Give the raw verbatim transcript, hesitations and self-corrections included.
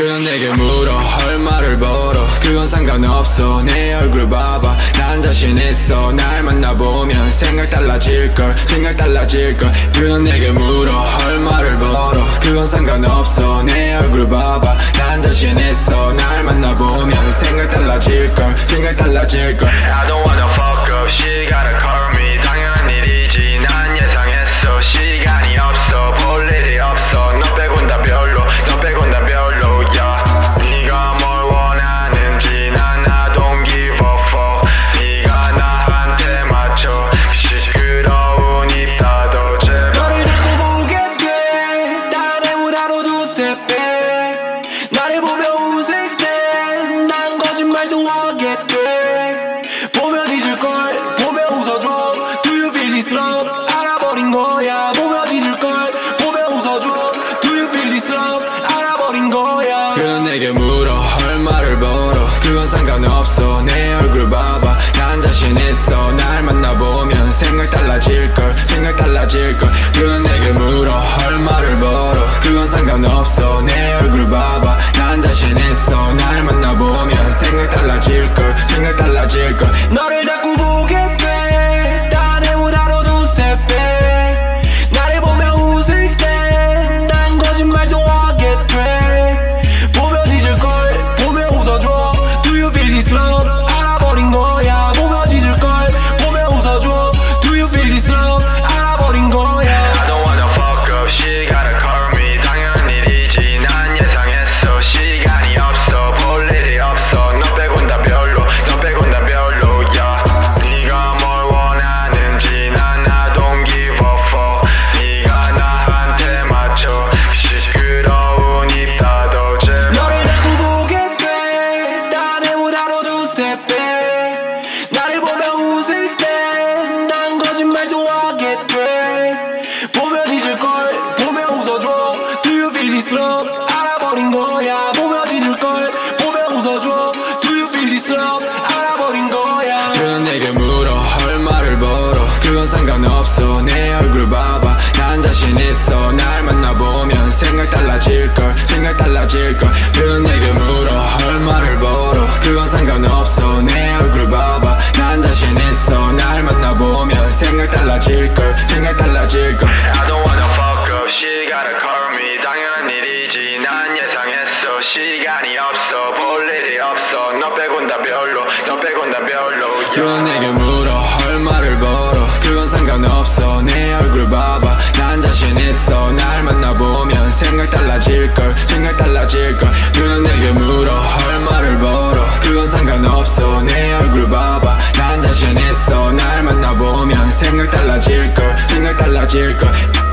그건 내게 물어 얼마를 벌어 그건 상관없어 내 얼굴 봐봐 난 자신 있어 날 만나보면 생각 달라질걸 생각 달라질걸 그건 내게 물어 얼마를 벌어 그건 상관없어 내 얼굴 봐봐 난 자신 있어 날 만나보면 생각 달라질걸 생각 달라질걸 I don't wanna fuck up 시간을 call me 당연한 일이지 난 예상했어 시간이 없어 볼 일이 없어 너 빼곤 다 별로 너 빼곤 다 별로 야 네가 뭘 원하는지 난 I don't give a fuck 네가 나한테 맞춰 시끄러운 입 닫아 제발 너를 자꾸 보게 돼 다른 애물 하루 두세 배 나를 보며 웃을 때 난 거짓말도 하게 돼 보며 뒤질걸 보며 웃어줘 Do you feel this love 알아버린 거야 보며 뒤질걸 보며 웃어줘 Do you feel this love 알아버린 거야 그건 내게 물어 얼마를 벌어 그건 상관없어 내 얼굴 봐봐 난 자신 있어 날 만나보면 생각 달라질걸 생각 달라질걸 그건 내게 물어 얼마를 벌어 그건 상관없어 내 얼굴 봐봐 난 자신 있어 날 만나보면 생각 달라질걸 생각 달라질걸 너를 자꾸 보게 돼 다른 애물 하루 두세 배 나를 보며 웃을 때 난 거짓말도 하게 돼 보며 뒤질걸 보며 웃어줘 Do you feel this love 알아버린 거야 보며 뒤질걸 보며 웃어줘 Do you feel this love 알아버린 거야 I don't wanna fuck up 시간을 call me 당연한 일이지 난 예상했어 시간이 없어 볼 일이 없어 너 빼곤 다 별로 너 빼곤 다 별로 야 네가 뭘 원하는지 난 I don't give a fuck 네가 나한테 맞춰 시끄러운 입 닫아 제발 너를 자꾸 보게 돼 다른 애물 하루 두세 배 나를 보며 웃을 때 난 거짓말도 하게 돼 보며 뒤질걸 보며 웃어줘 Do you feel this love 알아버린 거야 보며 뒤질걸 보며 웃어줘 Do you feel this love 알아버린 거야 그건 내게 물어 얼마를 벌어 그건 상관없어 내 얼굴 봐봐 난 자신 있어 날 만나보면 생각 달라질걸 생각 달라질걸 그건 내게 물어 얼마를 벌어 그건 상관없어 내 얼굴 봐봐 난 자신 있어 날 만나보면 생각 달라질걸 생각 달라질걸 I don't wanna fuck up 시간을 call me 당연한 일이지 난 예상했어 시간이 없어 볼 일이 없어 너 빼곤 다 별로 너 빼곤 다 별로 그건 내게 물어 얼마를 벌어 그건 상관없어 내 얼굴 봐봐 난 자신 있어 날 만나보면 생각 달라질걸 생각 달라질걸 그건 내게 물어 얼마를 벌어 그건 상관없어 내 얼굴 봐봐 난 자신 있어 날 만나보면 생각 달라질걸 생각 달라질걸